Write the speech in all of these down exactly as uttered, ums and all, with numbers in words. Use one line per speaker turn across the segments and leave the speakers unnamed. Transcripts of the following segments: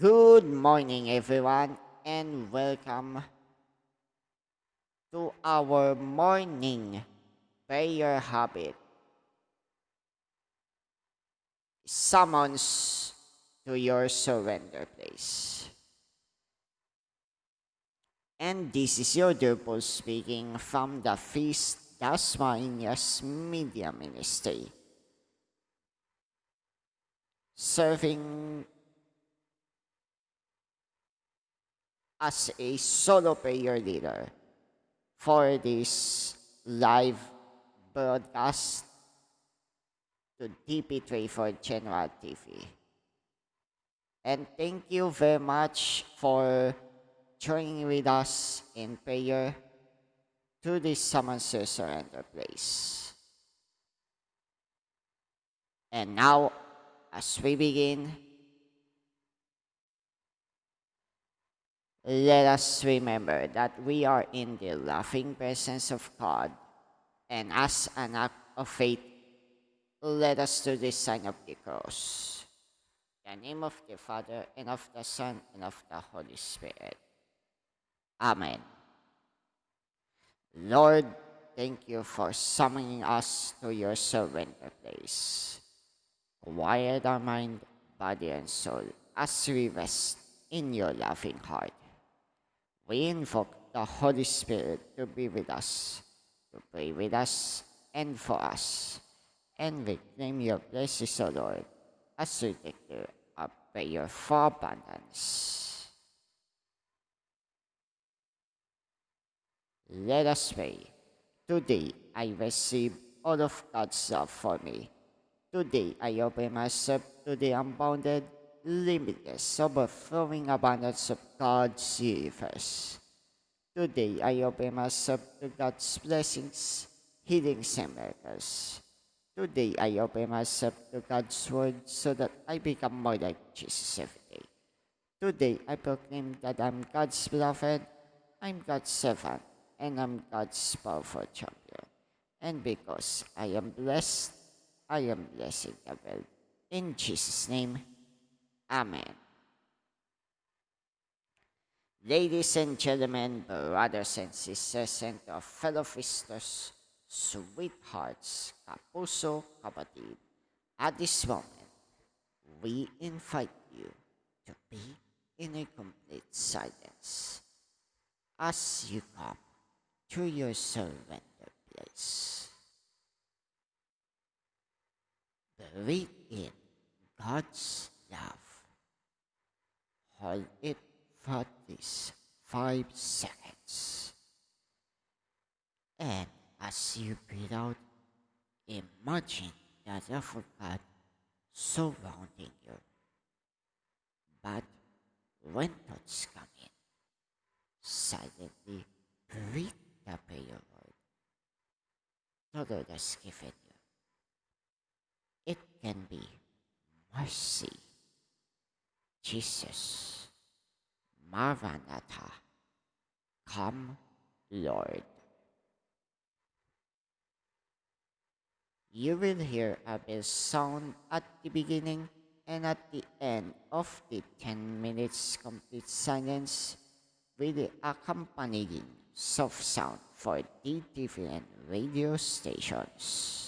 Good morning, everyone, and welcome to our morning prayer habit. Summons to your surrender place. And this is your Dirple speaking from the Feast Dasmanias Media Ministry, serving as a solo prayer leader for this live broadcast to D P three for General T V. And thank you very much for joining with us in prayer to this summons to surrender place. And now, as we begin, let us remember that we are in the loving presence of God, and as an act of faith, let us do this sign of the cross. In the name of the Father, and of the Son, and of the Holy Spirit. Amen. Lord, thank you for summoning us to your surrender place. Quiet our mind, body, and soul as we rest in your loving heart. We invoke the Holy Spirit to be with us, to pray with us and for us, and we claim your blessings, O Lord, as we declare our prayer for abundance. Let us pray. Today I receive all of God's love for me. Today I open myself to the unbounded, limitless, overflowing abundance of God's universe. Today I open myself to God's blessings, healings, and miracles. Today I open myself to God's word so that I become more like Jesus every day. Today I proclaim that I'm God's beloved, I'm God's servant, and I'm God's powerful champion. And because I am blessed, I am blessing the world. In Jesus' name, Amen. Ladies and gentlemen, brothers and sisters, and our fellow visitors, sweethearts, kapuso, kapatid, at this moment, we invite you to be in a complete silence as you come to your surrender place. Breathe in God's love. Hold it for these five seconds. And as you breathe out, imagine the love of God surrounding you. But when thoughts come in, silently breathe the prayer word the Lord has given you. It can be mercy, Jesus, Maranatha, come, Lord. You will hear a bell sound at the beginning and at the end of the ten minutes complete silence with the accompanying soft sound for the different radio stations.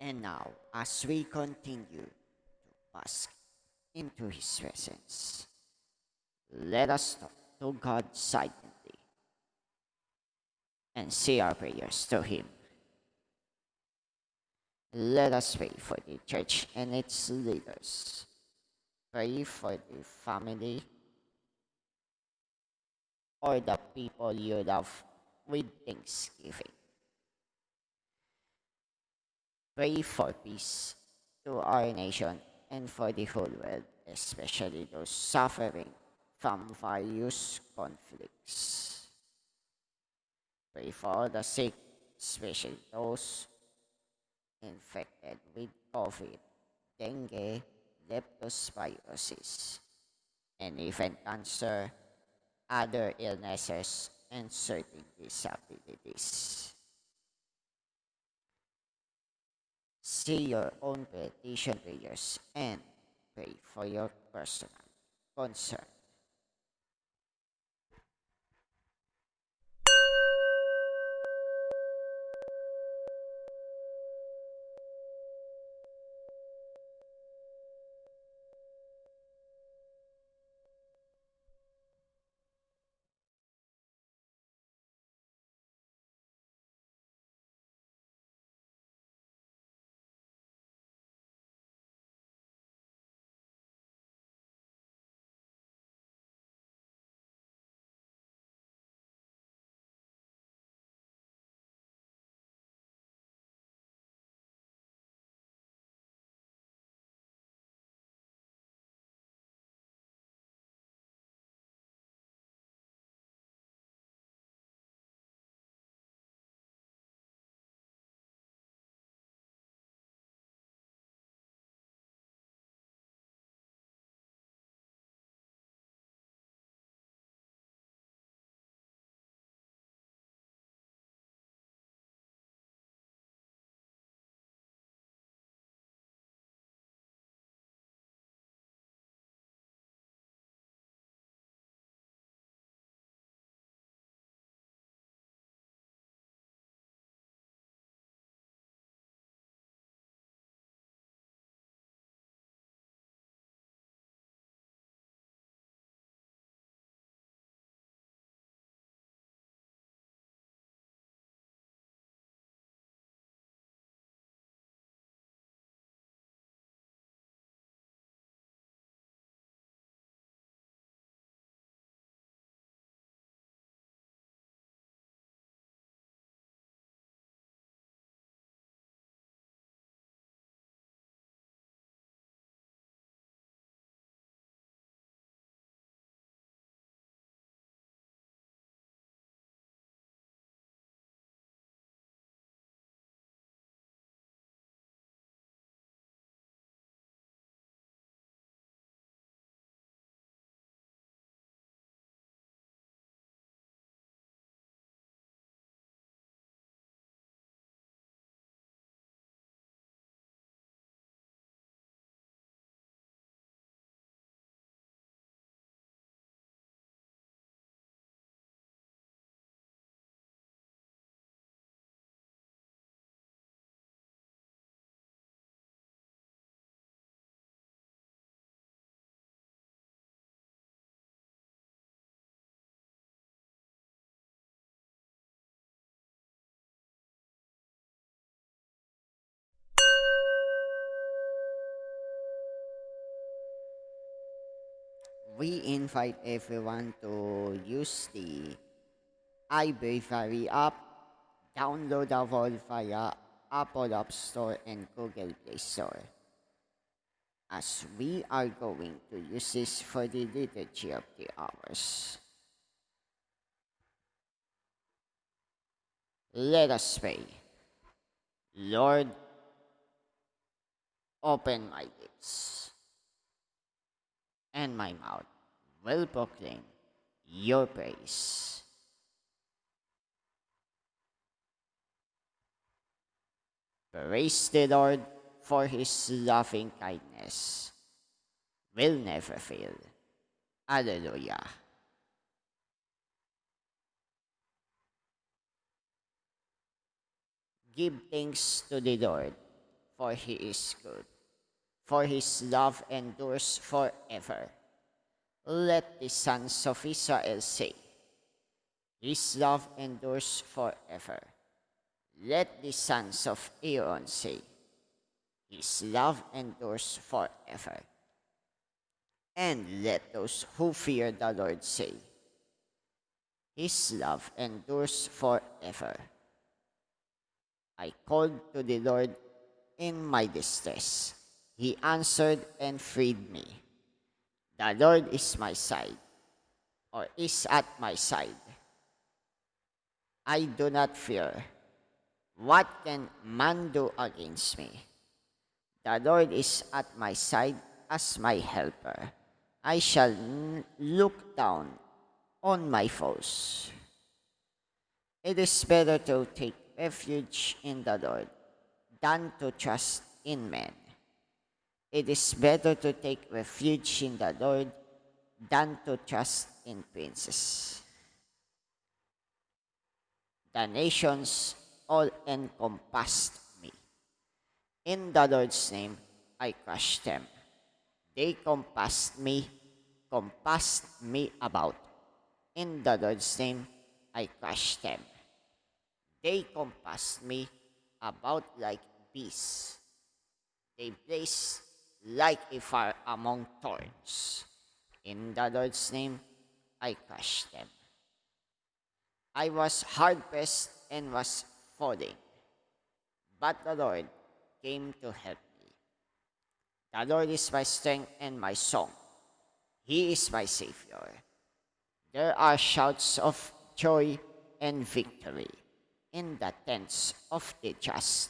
And now, as we continue to bask into His presence, let us talk to God silently and say our prayers to Him. Let us pray for the church and its leaders. Pray for the family or the people you love with thanksgiving. Pray for peace to our nation and for the whole world, especially those suffering from various conflicts. Pray for all the sick, especially those infected with COVID, dengue, leptospirosis, and even cancer, other illnesses, and certain disabilities. Say your own petition prayers and pray for your personal concern. We invite everyone to use the iBakery app, downloadable via Apple App Store and Google Play Store, as we are going to use this for the liturgy of the hours. Let us pray. Lord, open my lips, and my mouth will proclaim your praise. Praise the Lord, for his loving kindness will never fail. Alleluia. Give thanks to the Lord, for he is good, for his love endures forever. Let the sons of Israel say, his love endures forever. Let the sons of Aaron say, his love endures forever. And let those who fear the Lord say, his love endures forever. I called to the Lord in my distress. He answered and freed me. The Lord is my side, or is at my side. I do not fear. What can man do against me? The Lord is at my side as my helper. I shall n- look down on my foes. It is better to take refuge in the Lord than to trust in men. It is better to take refuge in the Lord than to trust in princes. The nations all encompassed me. In the Lord's name I crushed them. They compassed me, compassed me about. In the Lord's name I crushed them. They compassed me about like bees. They blazed like a fire among thorns. In the Lord's name I crushed them. I was hard pressed and was falling, but the Lord came to help me. The Lord is my strength and my song. He is my Savior. There are shouts of joy and victory in the tents of the just.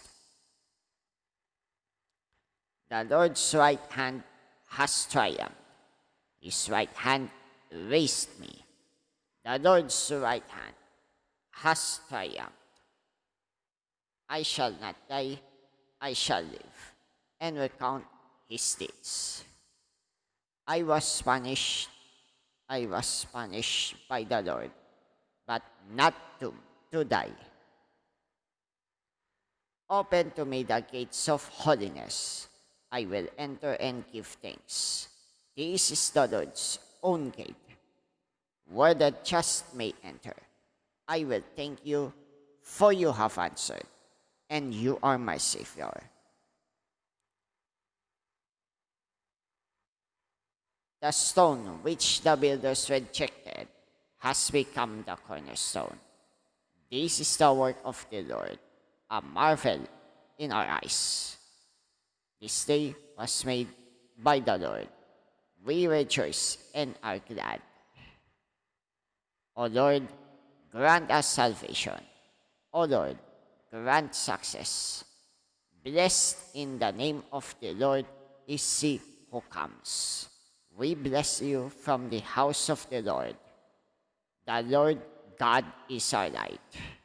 The Lord's right hand has triumphed. His right hand raised me. The Lord's right hand has triumphed. I shall not die, I shall live, and recount his deeds. I was punished, I was punished by the Lord, but not to, to die. Open to me the gates of holiness. I will enter and give thanks. This is the Lord's own gate, where the just may enter. I will thank you, for you have answered, and you are my Savior. The stone which the builders rejected has become the cornerstone. This is the work of the Lord, a marvel in our eyes. This day was made by the Lord. We rejoice and are glad. O Lord, grant us salvation. O Lord, grant success. Blessed in the name of the Lord is he who comes. We bless you from the house of the Lord. The Lord God is our light.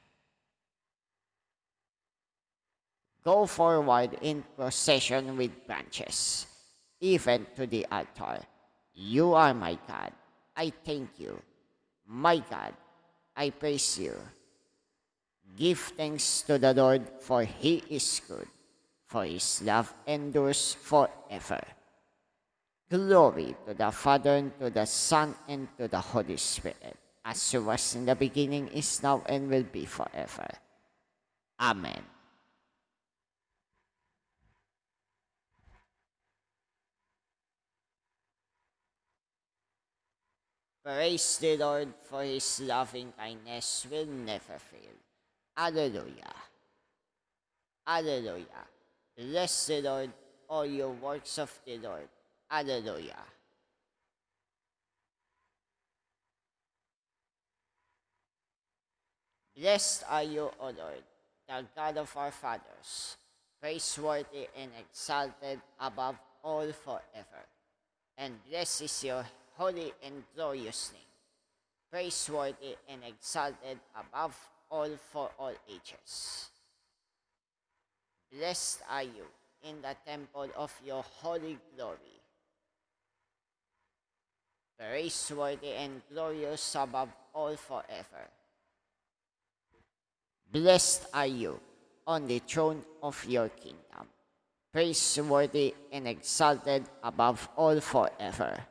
Go forward in procession with branches, even to the altar. You are my God. I thank you. My God, I praise you. Give thanks to the Lord, for he is good, for his love endures forever. Glory to the Father, and to the Son, and to the Holy Spirit, as it was in the beginning, is now, and will be forever. Amen. Praise the Lord, for his loving kindness will never fail. Alleluia. Alleluia. Bless the Lord, all you works of the Lord. Alleluia. Blessed are you, O Lord, the God of our fathers, praiseworthy and exalted above all forever. And blessed is your holy and glorious name, praiseworthy and exalted above all for all ages. Blessed are you in the temple of your holy glory, praiseworthy and glorious above all forever. Blessed are you on the throne of your kingdom. praiseworthy and exalted above all forever.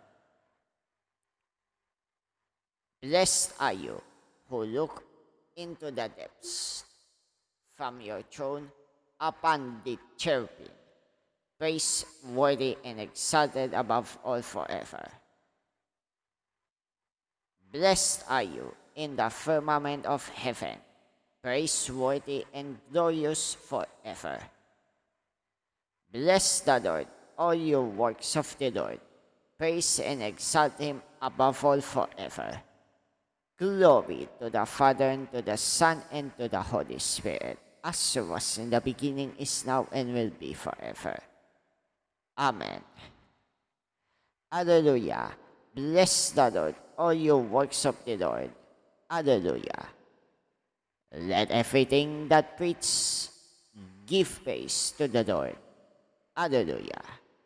Blessed are you who look into the depths from your throne upon the cherubim, praiseworthy and exalted above all forever. Blessed are you in the firmament of heaven, praiseworthy and glorious forever. Bless the Lord, all you works of the Lord, praise and exalt him above all forever. Glory to the Father, and to the Son, and to the Holy Spirit, as it was in the beginning, is now, and will be forever. Amen. Alleluia. Bless the Lord, all you works of the Lord. Alleluia. Let everything that breathes give praise to the Lord. Alleluia.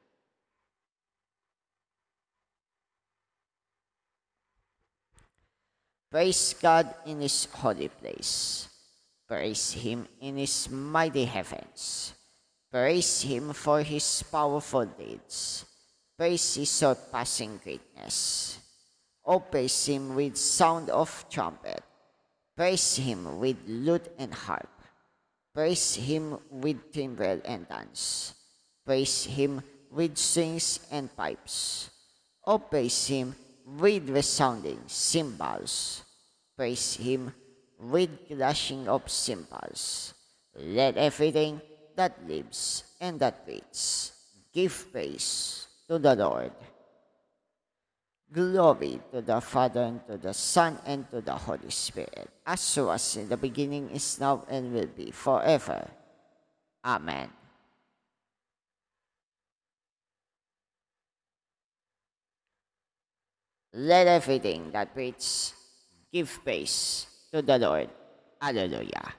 Praise God in his holy place. Praise him in his mighty heavens. Praise him for his powerful deeds. Praise his surpassing greatness. O praise him with sound of trumpet. Praise him with lute and harp. Praise him with timbrel and dance. Praise him with strings and pipes. O praise him with resounding cymbals. Praise him with clashing of cymbals. Let everything that lives and that breathes give praise to the Lord. Glory to the Father, and to the Son, and to the Holy Spirit, as was in the beginning, is now, and will be forever. Amen. Let everything that breathes give praise to the Lord. Alleluia.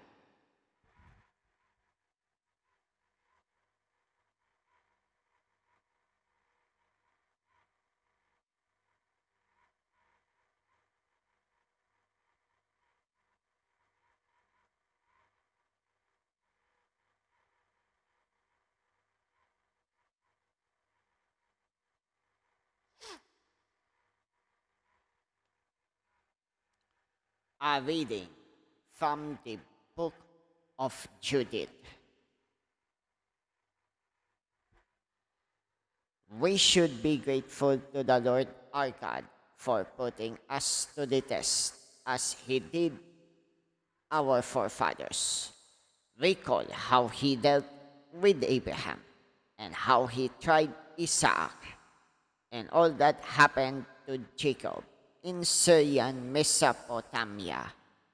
A reading from the book of Judith. We should be grateful to the Lord our God for putting us to the test as he did our forefathers. Recall how he dealt with Abraham and how he tried Isaac and all that happened to Jacob in Syrian Mesopotamia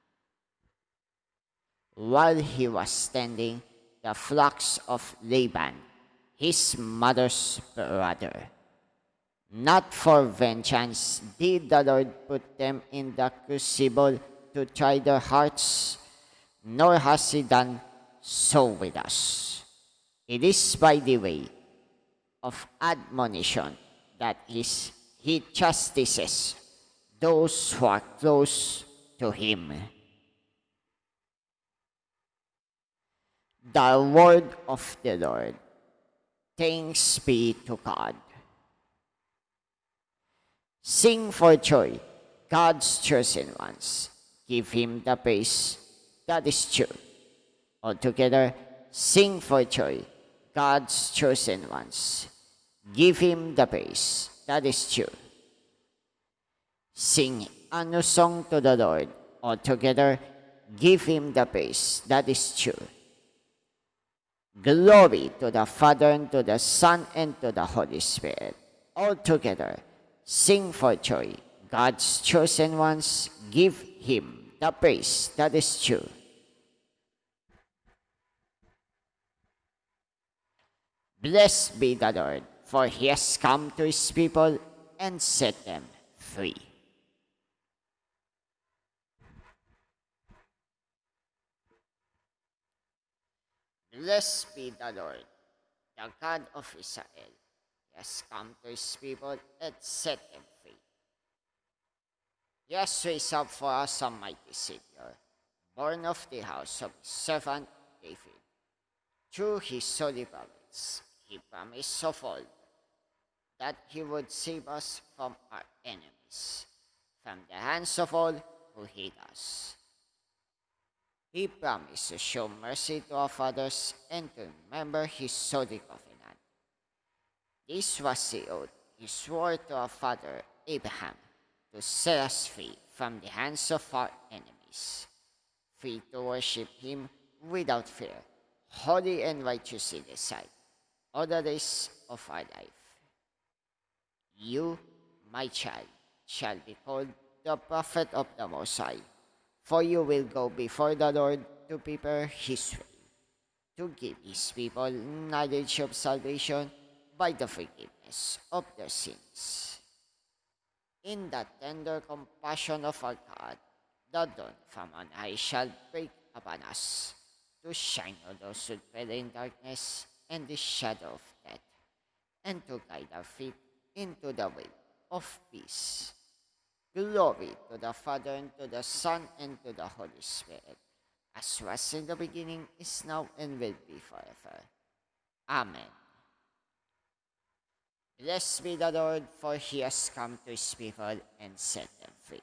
while he was tending the flocks of Laban, his mother's brother. Not for vengeance did the Lord put them in the crucible to try their hearts, nor has he done so with us. It is by the way of admonition that is, he chastises those who are close to him. The word of the Lord. Thanks be to God. Sing for joy, God's chosen ones. Give him the praise that is due. Altogether, sing for joy, God's chosen ones. Give him the praise that is due. Sing a new song to the Lord. Altogether, give him the praise that is due. Glory to the Father, and to the Son, and to the Holy Spirit. Altogether, sing for joy, God's chosen ones. Give him the praise that is due. Blessed be the Lord, for he has come to his people and set them free. Blessed be the Lord, the God of Israel. He has come to his people and set them free. He has raised up for us a mighty Savior, born of the house of his servant David. Through his holy prophets, He promised of old that he would save us from our enemies, from the hands of all who hate us. He promised to show mercy to our fathers and to remember his holy covenant. This was the oath he swore to our father Abraham to set us free from the hands of our enemies, free to worship him without fear, holy and righteous in his sight, all the days of our life. You, my child, shall be called the prophet of the Most High, for you will go before the Lord to prepare his way, to give his people knowledge of salvation by the forgiveness of their sins. In the tender compassion of our God, the dawn from on high shall break upon us, to shine on those who dwell in darkness and the shadow of death, and to guide our feet into the way of peace. Glory to the Father, and to the Son, and to the Holy Spirit, as was in the beginning, is now, and will be forever. Amen. Blessed be the Lord, for he has come to his people and set them free.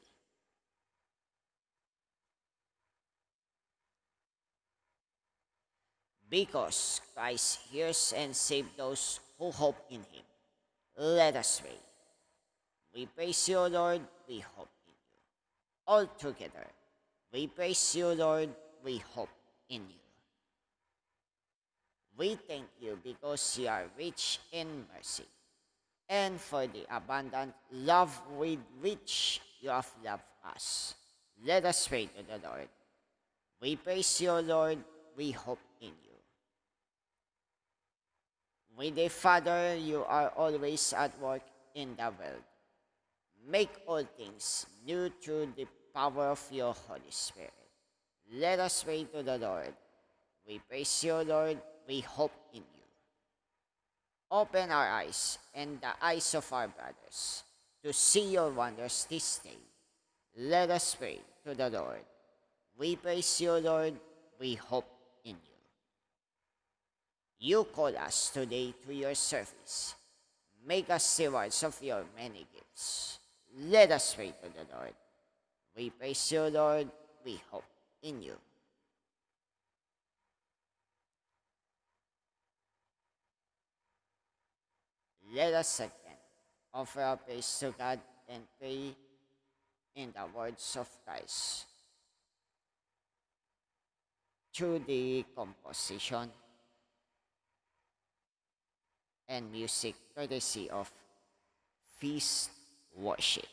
Because Christ hears and saves those who hope in him, let us pray. We praise you, Lord, we hope in you. All together, we praise you, Lord, we hope in you. We thank you because you are rich in mercy, and for the abundant love with which you have loved us. Let us pray to the Lord. We praise you, Lord, we hope in you. With the Father, you are always at work in the world. Make all things new through the power of your Holy Spirit. Let us pray to the Lord. We praise you, Lord, we hope in you. Open our eyes and the eyes of our brothers to see your wonders this day. Let us pray to the Lord. We praise you, Lord, we hope in you. You call us today to your service. Make us stewards of your many gifts. Let us pray to the Lord. We praise you, Lord, we hope in you. Let us again offer our praise to God and pray in the words of Christ through the composition and music courtesy of Feast Worship.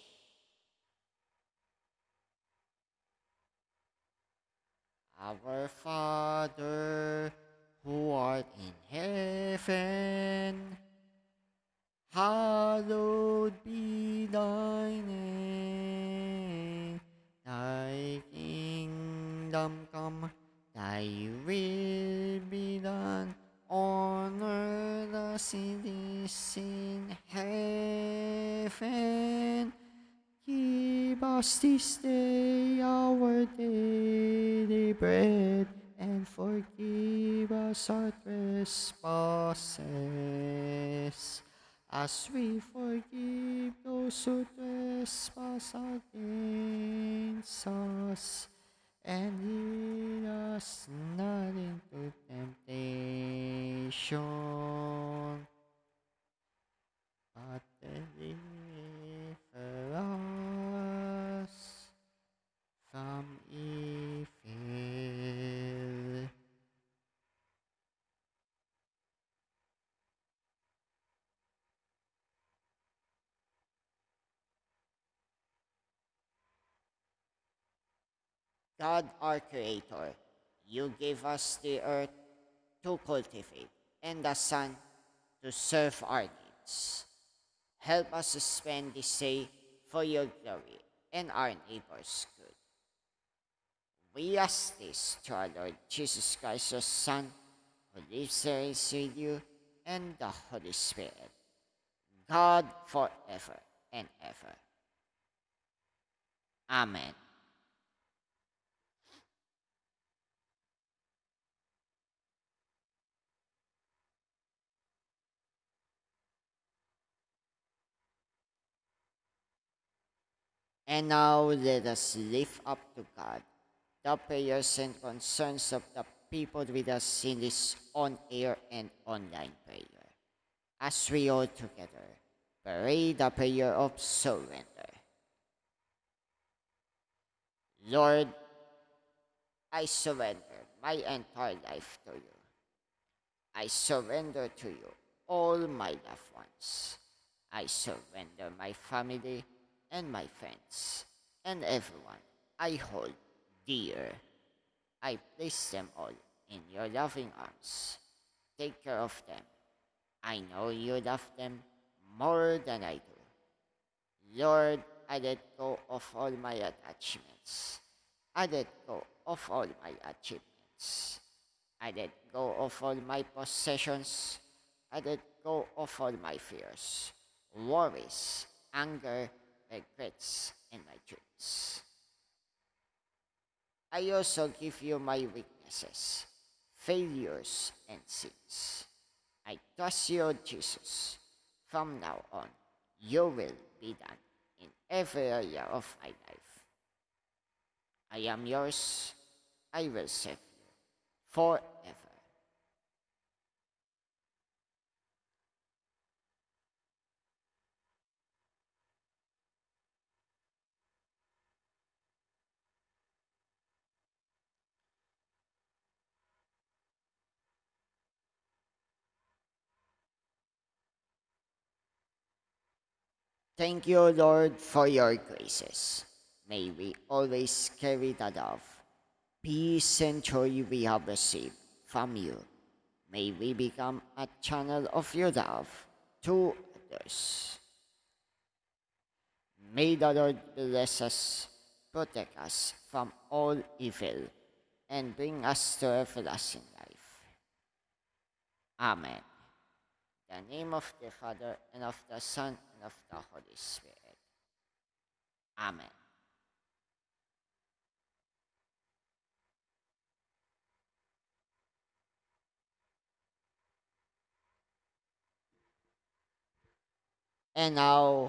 Our Father, who art in heaven, hallowed be thy name. Thy kingdom come, thy will be done, on earth as it is in heaven. Give us this day our daily bread, and forgive us our trespasses, as we forgive those who trespass against us. And lead us not into temptation, but deliver us from evil. God, our Creator, you gave us the earth to cultivate and the sun to serve our needs. Help us to spend this day for your glory and our neighbor's good. We ask this to our Lord Jesus Christ, your Son, who lives and reigns with you and the Holy Spirit, God forever and ever. Amen. And now let us lift up to God the prayers and concerns of the people with us in this on-air and online prayer. As we all together pray the prayer of surrender. Lord, I surrender my entire life to you. I surrender to you all my loved ones. I surrender my family and my friends and everyone I hold dear. I place them all in your loving arms. Take care of them. I know you love them more than I do. Lord, I let go of all my attachments. I let go of all my achievements. I let go of all my possessions. I let go of all my fears, worries, anger, regrets, and my dreams. I also give you my weaknesses, failures, and sins. I trust you, Jesus. From now on, your will be done in every area of my life. I am yours. I will serve you forever. Thank you, Lord, for your graces. May we always carry the love, peace, and joy we have received from you. May we become a channel of your love to others. May the Lord bless us, protect us from all evil, and bring us to everlasting life. Amen. In the name of the Father, and of the Son, and of the Holy Spirit. Amen. And now,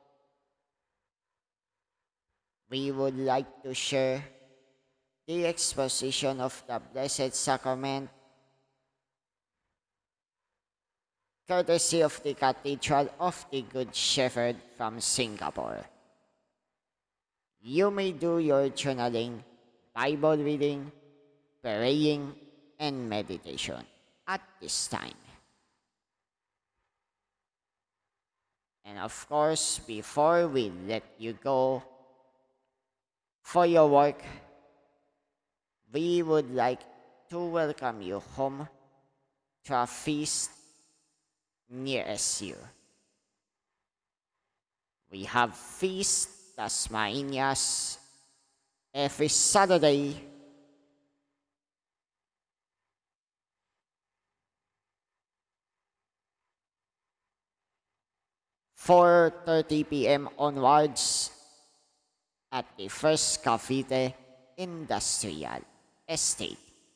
we would like to share the exposition of the Blessed Sacrament, courtesy of the Cathedral of the Good Shepherd from Singapore. You may do your journaling, Bible reading, praying, and meditation at this time. And of course, before we let you go for your work, we would like to welcome you home to a feast nearest you. We have Feast Tasmanias every Saturday four thirty p m onwards at the First Cavite Industrial Estate.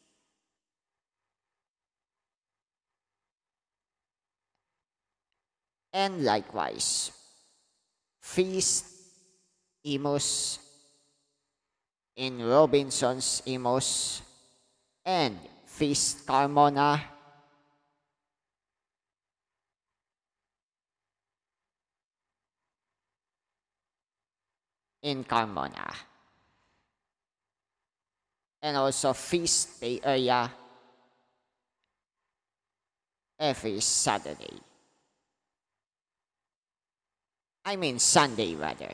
And likewise, Feast Imus in Robinson's Imus and Feast Carmona in Carmona. And also Feast Bay Area every Saturday. I mean Sunday rather.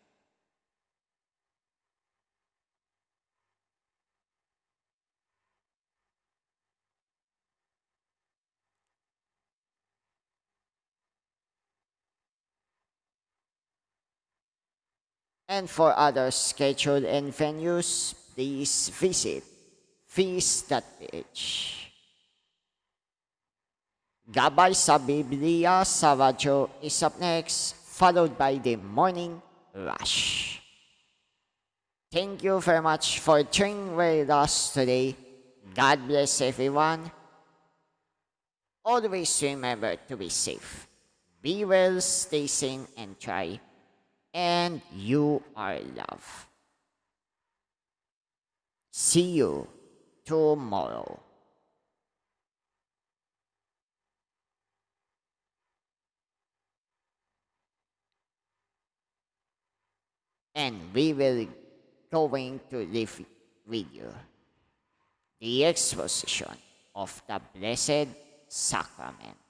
And for other schedule and venues, please visit feast dot p h. Gabay sa Biblia sa radyo is up next, followed by the Morning Rush. Thank you very much for tuning with us today. God bless everyone. Always remember to be safe. Be well, stay sane, and try and you are loved. See you tomorrow. And we will going to leave with you the exposition of the Blessed Sacrament.